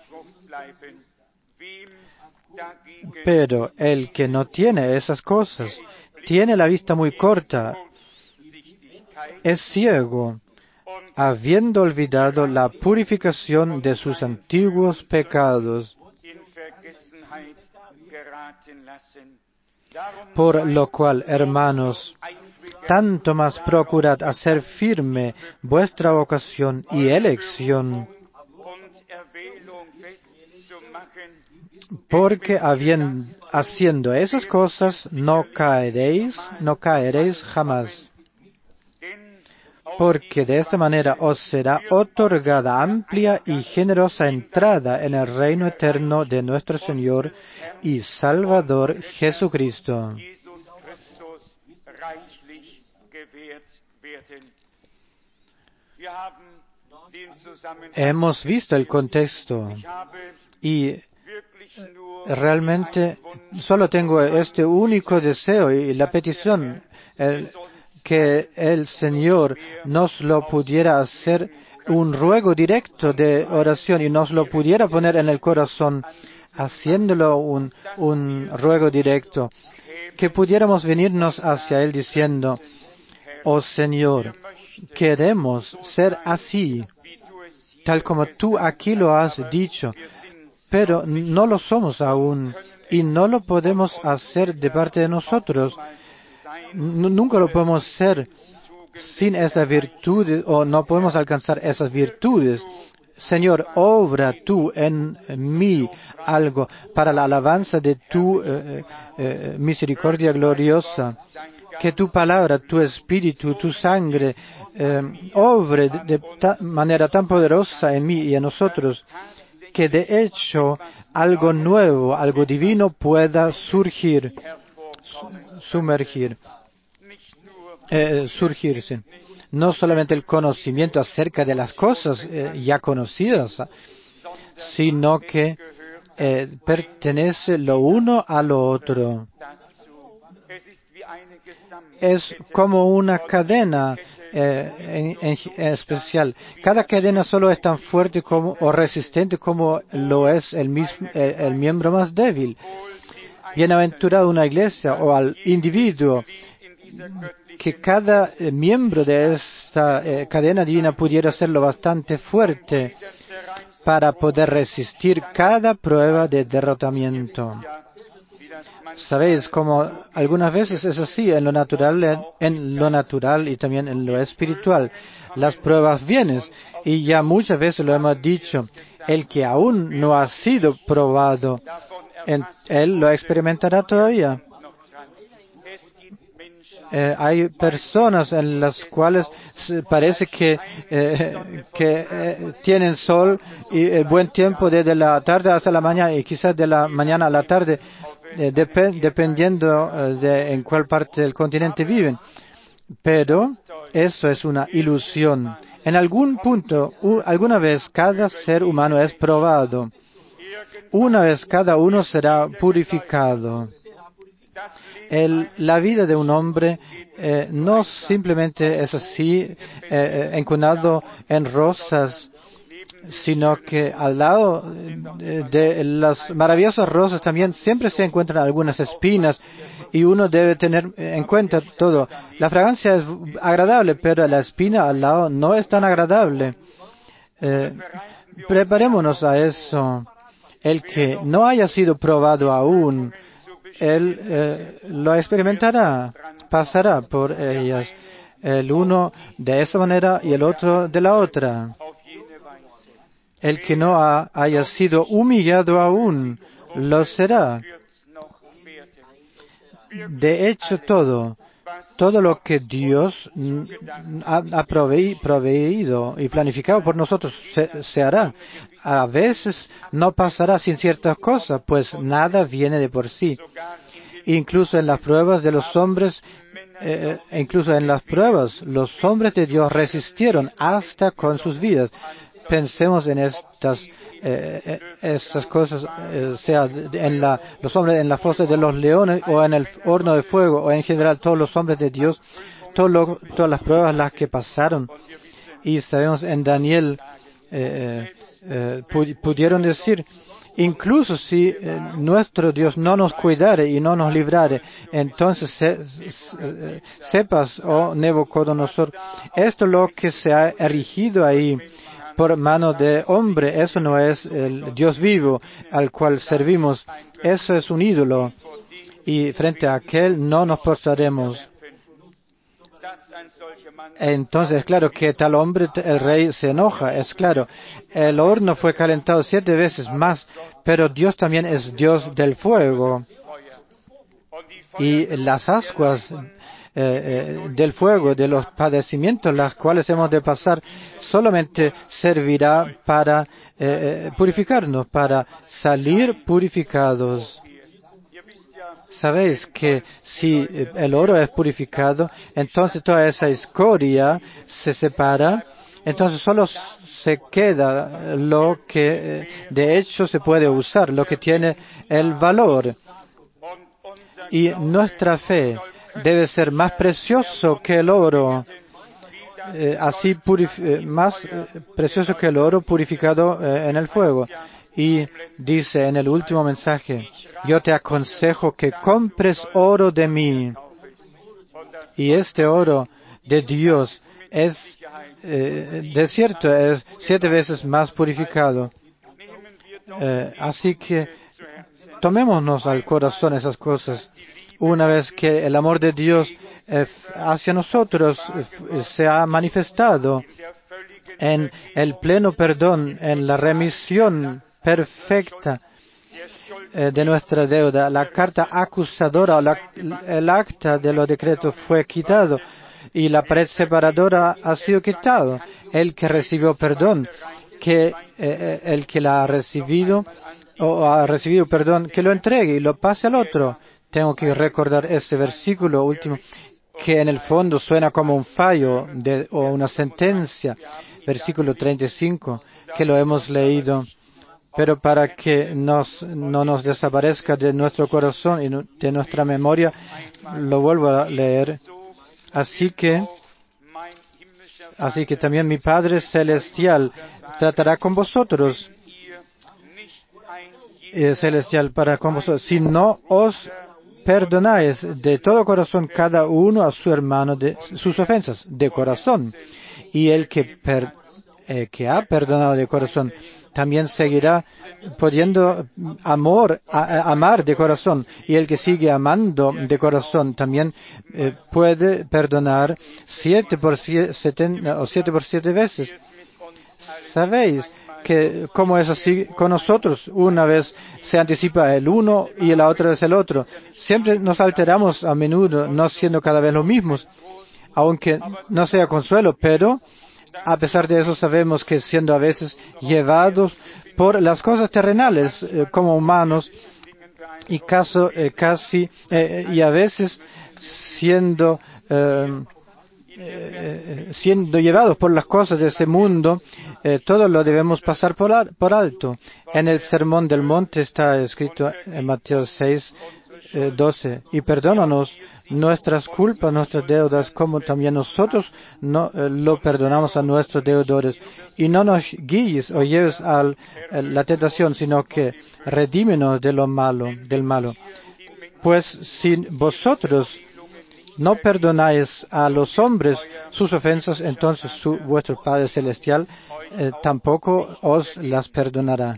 Pero el que no tiene esas cosas, tiene la vista muy corta, es ciego, habiendo olvidado la purificación de sus antiguos pecados. Por lo cual, hermanos, tanto más procurad hacer firme vuestra vocación y elección, porque haciendo esas cosas no caeréis jamás. Porque de esta manera os será otorgada amplia y generosa entrada en el reino eterno de nuestro Señor y Salvador Jesucristo. Hemos visto el contexto y realmente solo tengo este único deseo y la petición, que el Señor nos lo pudiera hacer un ruego directo de oración y nos lo pudiera poner en el corazón, haciéndolo un ruego directo, que pudiéramos venirnos hacia Él diciendo, oh Señor, queremos ser así, tal como tú aquí lo has dicho, pero no lo somos aún y no lo podemos hacer de parte de nosotros. Nunca lo podemos ser sin esas virtudes o no podemos alcanzar esas virtudes. Señor, obra tú en mí algo para la alabanza de tu misericordia gloriosa. Que tu palabra, tu espíritu, tu sangre obre de manera tan poderosa en mí y en nosotros, que de hecho algo nuevo, algo divino pueda surgirse. No solamente el conocimiento acerca de las cosas ya conocidas, sino que pertenece lo uno a lo otro. Es como una cadena en especial. Cada cadena solo es tan fuerte o resistente como lo es el miembro más débil. Bienaventurado una iglesia o al individuo que cada miembro de esta cadena divina pudiera ser lo bastante fuerte para poder resistir cada prueba de derrotamiento. Sabéis, como algunas veces es así en lo natural y también en lo espiritual. Las pruebas vienen y ya muchas veces lo hemos dicho, el que aún no ha sido probado, él lo experimentará todavía. Hay personas en las cuales parece que tienen sol y buen tiempo desde la tarde hasta la mañana y quizás de la mañana a la tarde, dependiendo de en cuál parte del continente viven. Pero eso es una ilusión. En algún punto, alguna vez cada ser humano es probado. Una vez cada uno será purificado. La vida de un hombre no simplemente es así, encunado en rosas, sino que al lado de las maravillosas rosas también siempre se encuentran algunas espinas y uno debe tener en cuenta todo. La fragancia es agradable, pero la espina al lado no es tan agradable. Preparémonos a eso. El que no haya sido probado aún, él lo experimentará, pasará por ellas. El uno de esa manera y el otro de la otra. El que no haya sido humillado aún, lo será. De hecho, todo lo que Dios ha proveído y planificado por nosotros se hará. A veces no pasará sin ciertas cosas, pues nada viene de por sí. Incluso en las pruebas de los hombres, los hombres de Dios resistieron hasta con sus vidas. Pensemos en estas cosas, sea los hombres en la fosa de los leones o en el horno de fuego o en general todos los hombres de Dios, todas las pruebas las que pasaron. Y sabemos en Daniel pudieron decir, incluso si nuestro Dios no nos cuidare y no nos librare, entonces sepas, oh Nabucodonosor, esto es lo que se ha erigido ahí por mano de hombre, eso no es el Dios vivo al cual servimos, eso es un ídolo y frente a aquel no nos postraremos. Entonces es claro que tal hombre, el rey se enoja, es claro. El horno fue calentado 7 veces más, pero Dios también es Dios del fuego. Y las ascuas del fuego, de los padecimientos, las cuales hemos de pasar, solamente servirá para purificarnos, para salir purificados. Sabéis que si el oro es purificado, entonces toda esa escoria se separa, entonces solo se queda lo que de hecho se puede usar, lo que tiene el valor. Y nuestra fe debe ser más precioso que el oro, más precioso que el oro purificado en el fuego. Y dice en el último mensaje, yo te aconsejo que compres oro de mí. Y este oro de Dios es, de cierto, es 7 veces más purificado. Así que tomémonos al corazón esas cosas. Una vez que el amor de Dios hacia nosotros se ha manifestado en el pleno perdón, en la remisión perfecta de nuestra deuda, la carta acusadora, el acta de los decretos fue quitado y la pared separadora ha sido quitado. El que recibió perdón, el que la ha recibido o ha recibido perdón, que lo entregue y lo pase al otro. Tengo que recordar este versículo último, que en el fondo suena como un fallo o una sentencia, versículo 35, que lo hemos leído, pero para que no nos desaparezca de nuestro corazón y de nuestra memoria, lo vuelvo a leer. Así que también mi Padre Celestial tratará con vosotros, si no os perdonáis de todo corazón cada uno a su hermano de sus ofensas, de corazón. Y el que ha perdonado de corazón también seguirá pudiendo amar de corazón. Y el que sigue amando de corazón también puede perdonar 7 por 7 veces. ¿Sabéis que cómo es así con nosotros? Una vez se anticipa el uno y la otra vez el otro. Siempre nos alteramos a menudo, no siendo cada vez los mismos, aunque no sea consuelo, pero a pesar de eso sabemos que siendo a veces llevados por las cosas terrenales como humanos y y a veces siendo llevados por las cosas de ese mundo, todo lo debemos pasar por alto. En el Sermón del Monte está escrito en Mateo 6, 12. Y perdónanos nuestras culpas, nuestras deudas, como también nosotros lo perdonamos a nuestros deudores. Y no nos guíes o lleves a la tentación, sino que redímenos de lo malo, del malo. Pues si vosotros no perdonáis a los hombres sus ofensas, entonces vuestro Padre Celestial tampoco os las perdonará.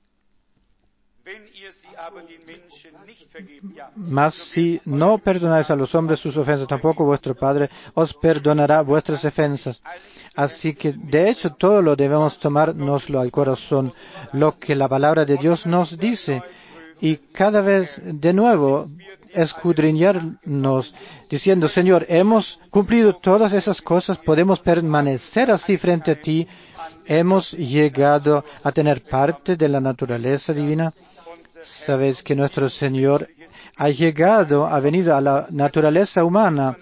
Mas si no perdonáis a los hombres sus ofensas, tampoco vuestro Padre os perdonará vuestras ofensas. Así que, de hecho, todo lo debemos tomárnoslo al corazón, lo que la palabra de Dios nos dice, y cada vez de nuevo escudriñarnos diciendo, Señor, hemos cumplido todas esas cosas, podemos permanecer así frente a ti, hemos llegado a tener parte de la naturaleza divina. Sabéis que nuestro Señor ha venido a la naturaleza humana,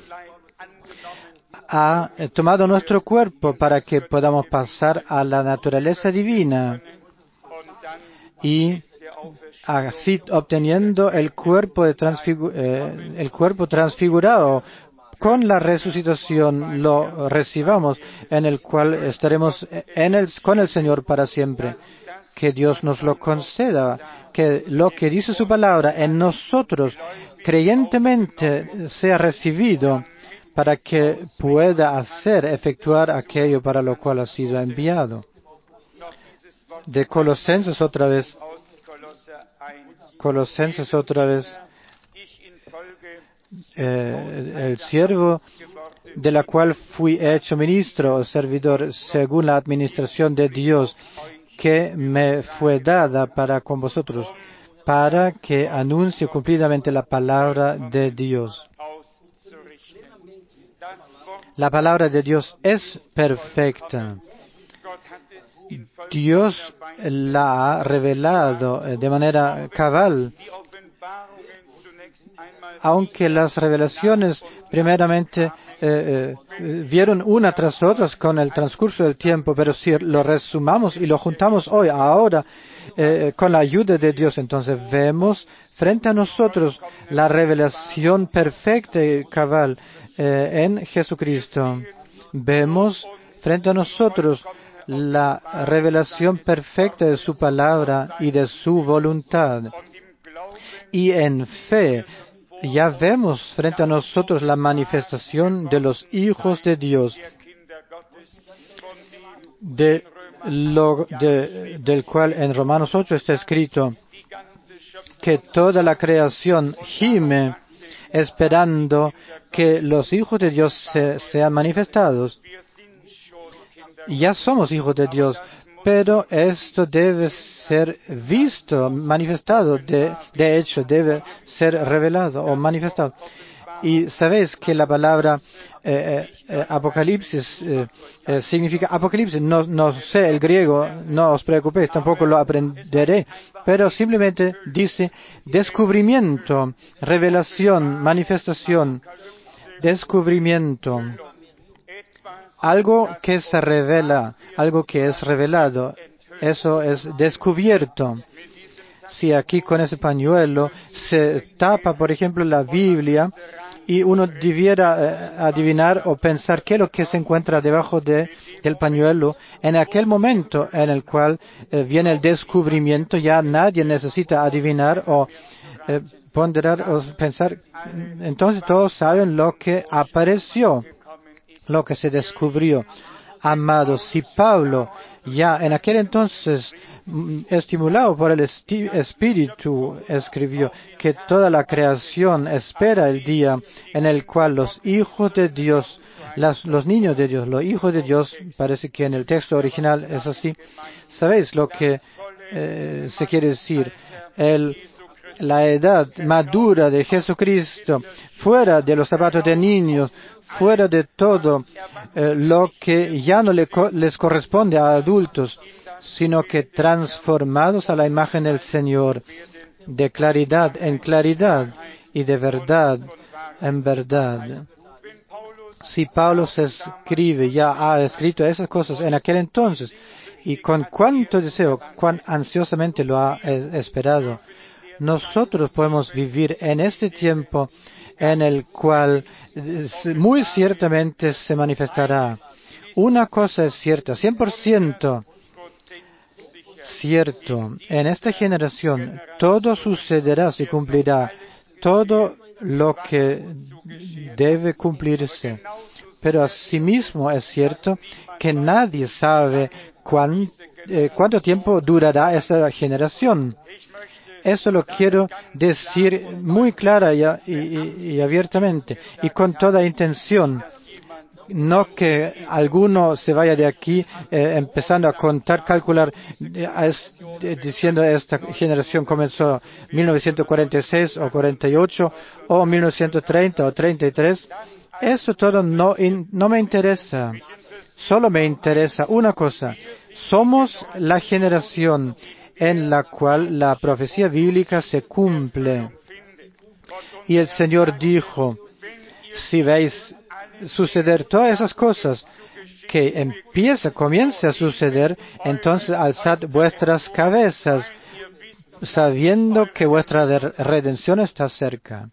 ha tomado nuestro cuerpo para que podamos pasar a la naturaleza divina y así obteniendo el cuerpo transfigurado. Con la resucitación lo recibamos, en el cual estaremos con el Señor para siempre. Que Dios nos lo conceda, que lo que dice su palabra en nosotros creyentemente sea recibido para que pueda efectuar aquello para lo cual ha sido enviado. De Colosenses otra vez. El siervo de la cual fui hecho ministro o servidor según la administración de Dios que me fue dada para con vosotros, para que anuncie cumplidamente la palabra de Dios. La palabra de Dios es perfecta. Dios la ha revelado de manera cabal. Aunque las revelaciones primeramente vieron una tras otra con el transcurso del tiempo, pero si lo resumamos y lo juntamos ahora, con la ayuda de Dios, entonces vemos frente a nosotros la revelación perfecta y cabal en Jesucristo. Vemos frente a nosotros la revelación perfecta de su palabra y de su voluntad. Y en fe, ya vemos frente a nosotros la manifestación de los hijos de Dios, del cual en Romanos 8 está escrito que toda la creación gime esperando que los hijos de Dios sean manifestados. Ya somos hijos de Dios, pero esto debe ser visto, manifestado, de hecho debe ser revelado o manifestado. Y sabéis que la palabra Apocalipsis significa Apocalipsis. No sé el griego, no os preocupéis, tampoco lo aprenderé, pero simplemente dice descubrimiento, revelación, manifestación, descubrimiento. Algo que se revela, algo que es revelado, eso es descubierto. Si aquí con ese pañuelo se tapa, por ejemplo, la Biblia y uno debiera adivinar o pensar qué es lo que se encuentra debajo del pañuelo, en aquel momento en el cual viene el descubrimiento, ya nadie necesita adivinar o ponderar o pensar. Entonces todos saben lo que apareció, lo que se descubrió. Amados, si Pablo ya en aquel entonces, estimulado por el Espíritu, escribió que toda la creación espera el día en el cual los hijos de Dios, los niños de Dios, los hijos de Dios, parece que en el texto original es así. ¿Sabéis lo que se quiere decir? La edad madura de Jesucristo, fuera de los zapatos de niños, fuera de todo lo que ya no les corresponde a adultos, sino que transformados a la imagen del Señor, de claridad en claridad y de verdad en verdad. Si Pablo ya ha escrito esas cosas en aquel entonces, y con cuánto deseo, cuán ansiosamente lo ha esperado, nosotros podemos vivir en este tiempo en el cual muy ciertamente se manifestará. Una cosa es cierta, 100% cierto. En esta generación todo sucederá, se cumplirá todo lo que debe cumplirse. Pero asimismo es cierto que nadie sabe cuánto tiempo durará esta generación. Eso lo quiero decir muy clara y abiertamente y con toda intención. No que alguno se vaya de aquí empezando a contar, calcular, diciendo esta generación comenzó 1946 o 48 o 1930 o 33. Eso todo no me interesa. Solo me interesa una cosa. Somos la generación en la cual la profecía bíblica se cumple. Y el Señor dijo, si veis suceder todas esas cosas que comience a suceder, entonces alzad vuestras cabezas, sabiendo que vuestra redención está cerca.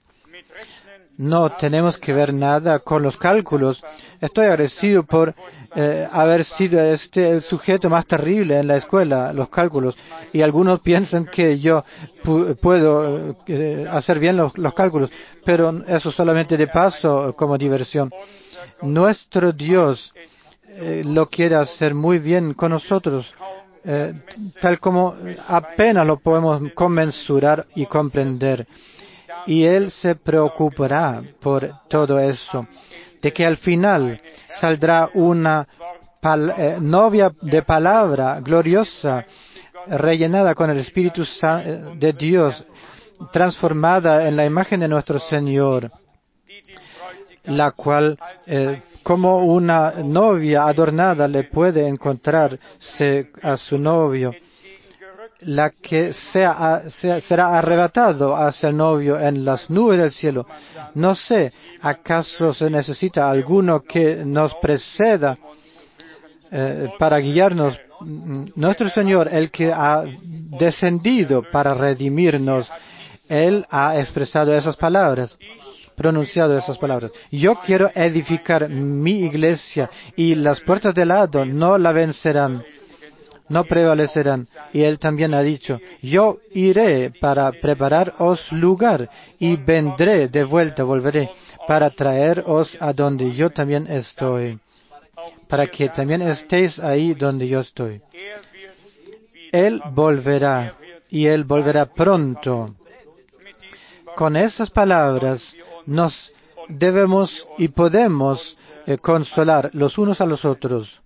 No tenemos que ver nada con los cálculos. Estoy agradecido por haber sido el sujeto más terrible en la escuela, los cálculos. Y algunos piensan que yo puedo hacer bien los cálculos, pero eso solamente de paso como diversión. Nuestro Dios lo quiere hacer muy bien con nosotros, tal como apenas lo podemos conmensurar y comprender. Y Él se preocupará por todo eso, de que al final saldrá una novia de palabra gloriosa, rellenada con el Espíritu de Dios, transformada en la imagen de nuestro Señor, la cual, como una novia adornada, le puede encontrarse a su novio, la que será arrebatado hacia el novio en las nubes del cielo. No sé, ¿acaso se necesita alguno que nos preceda para guiarnos? Nuestro Señor, el que ha descendido para redimirnos, Él ha expresado esas palabras, pronunciado esas palabras. Yo quiero edificar mi iglesia y las puertas del hado no la vencerán. No prevalecerán. Y Él también ha dicho, yo iré para prepararos lugar y vendré de vuelta, volveré para traeros a donde yo también estoy, para que también estéis ahí donde yo estoy. Él volverá y Él volverá pronto. Con estas palabras nos debemos y podemos consolar los unos a los otros.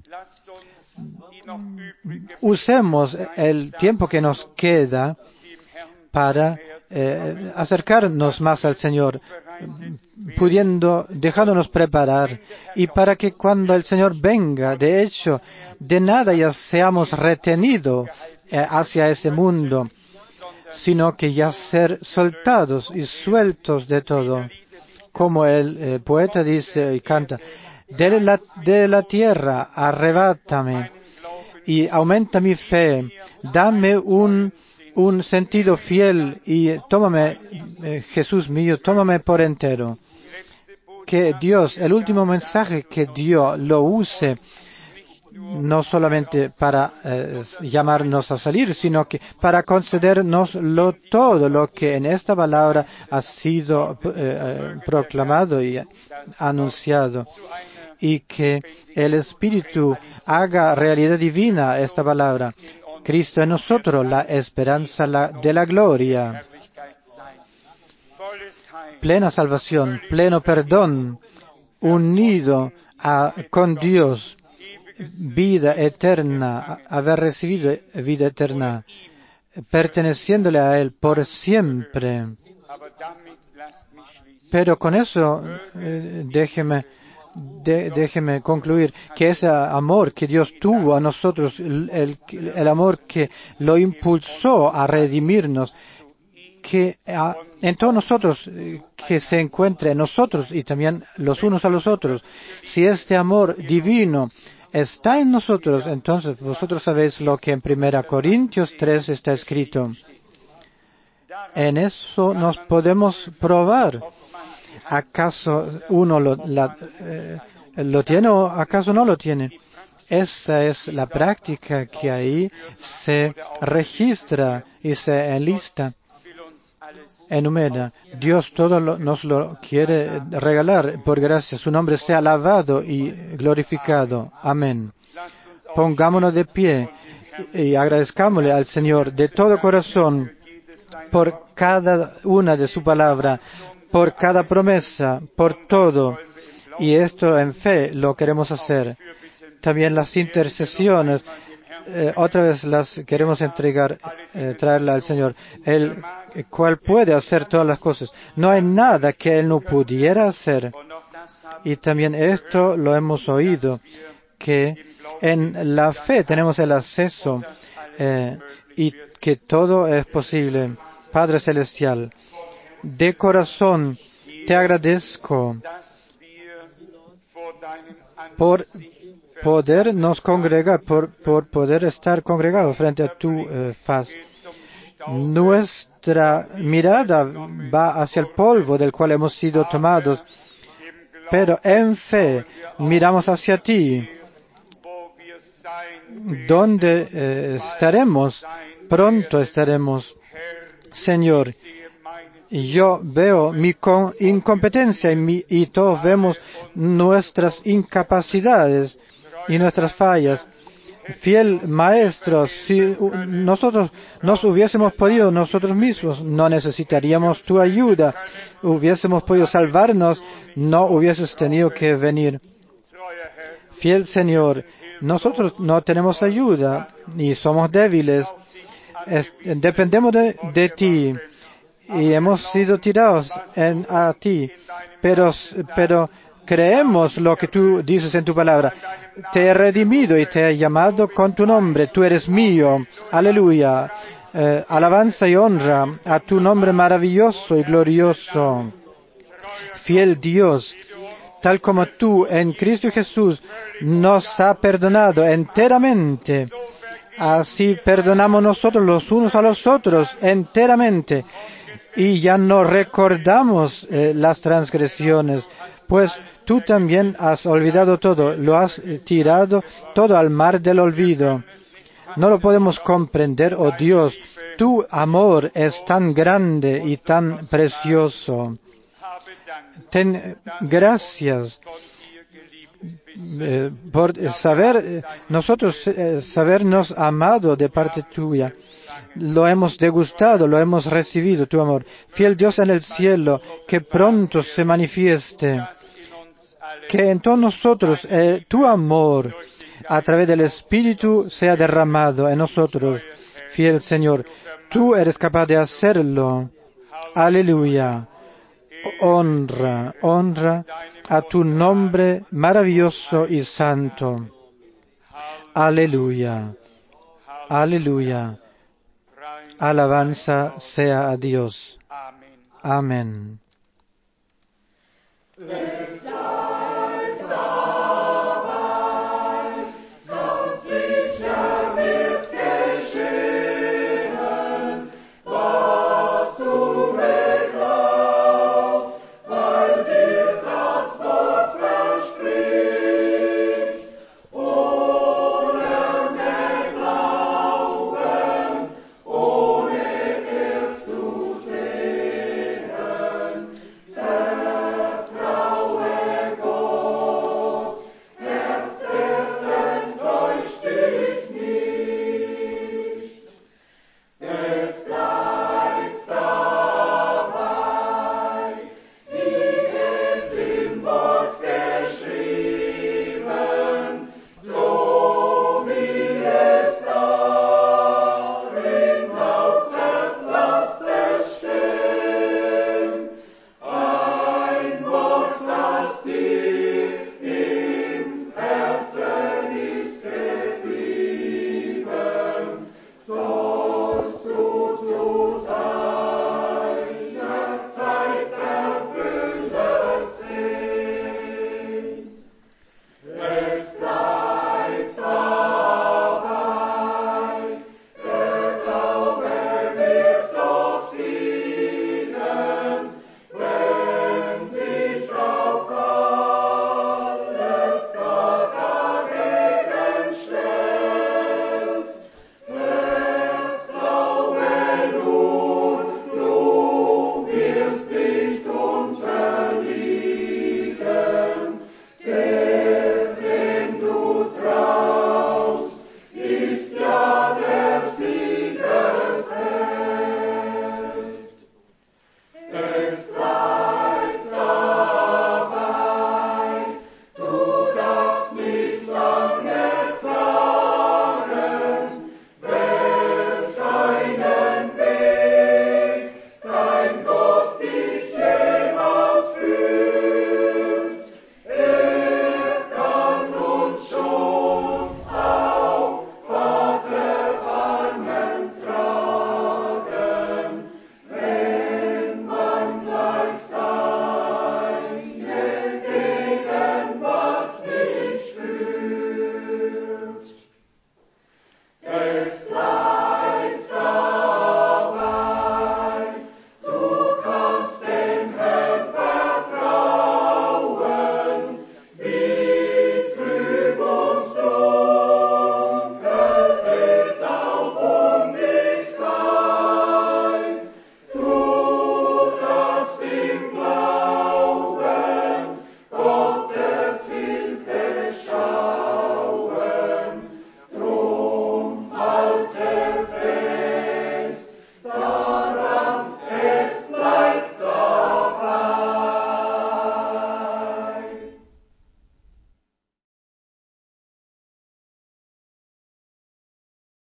Usemos el tiempo que nos queda para acercarnos más al Señor, dejándonos preparar, y para que cuando el Señor venga, de hecho, de nada ya seamos retenidos hacia ese mundo, sino que ya ser soltados y sueltos de todo. Como el poeta dice y canta, de la tierra arrebátame y aumenta mi fe, dame un sentido fiel y tómame, Jesús mío, tómame por entero. Que Dios, el último mensaje que dio, lo use no solamente para llamarnos a salir, sino que para concedernos todo lo que en esta palabra ha sido proclamado y anunciado. Y que el Espíritu haga realidad divina esta palabra. Cristo en nosotros, la esperanza de la gloria. Plena salvación, pleno perdón, unido con Dios, vida eterna, haber recibido vida eterna, perteneciéndole a Él por siempre. Pero con eso, déjeme concluir que ese amor que Dios tuvo a nosotros, el amor que lo impulsó a redimirnos, que en todos nosotros, que se encuentre en nosotros y también los unos a los otros. Si este amor divino está en nosotros, entonces vosotros sabéis lo que en 1 Corintios 3 está escrito. En eso nos podemos probar. ¿Acaso uno lo tiene o acaso no lo tiene? Esa es la práctica que ahí se registra y se enlista, enumera. Dios todo nos lo quiere regalar por gracia. Su nombre sea alabado y glorificado. Amén. Pongámonos de pie y agradezcámosle al Señor de todo corazón por cada una de su palabra, por cada promesa, por todo. Y esto en fe lo queremos hacer. También las intercesiones, otra vez las queremos entregar, traerla al Señor, el cual puede hacer todas las cosas. No hay nada que Él no pudiera hacer. Y también esto lo hemos oído, que en la fe tenemos el acceso y que todo es posible. Padre Celestial, de corazón te agradezco por podernos congregar, por poder estar congregados frente a tu faz. Nuestra mirada va hacia el polvo del cual hemos sido tomados, pero en fe miramos hacia ti, donde estaremos, pronto estaremos. Señor, yo veo mi incompetencia y todos vemos nuestras incapacidades y nuestras fallas. Fiel Maestro, si nosotros nos hubiésemos podido nosotros mismos, no necesitaríamos tu ayuda. Hubiésemos podido salvarnos, no hubieses tenido que venir. Fiel Señor, nosotros no tenemos ayuda y somos débiles. Dependemos de ti y hemos sido tirados a ti, pero creemos lo que tú dices en tu palabra. Te he redimido y te he llamado con tu nombre. Tú eres mío. Aleluya. Alabanza y honra a tu nombre maravilloso y glorioso. Fiel Dios, tal como tú en Cristo Jesús nos ha perdonado enteramente, así perdonamos nosotros los unos a los otros enteramente. Y ya no recordamos las transgresiones, pues tú también has olvidado todo, lo has tirado todo al mar del olvido. No lo podemos comprender, oh Dios, tu amor es tan grande y tan precioso. Ten gracias por sabernos amado de parte tuya. Lo hemos degustado, lo hemos recibido, tu amor. Fiel Dios en el cielo, que pronto se manifieste. Que en todos nosotros tu amor, a través del Espíritu, sea derramado en nosotros. Fiel Señor, tú eres capaz de hacerlo. Aleluya. Honra, honra a tu nombre maravilloso y santo. Aleluya. Aleluya. Alabanza sea a Dios. Amén.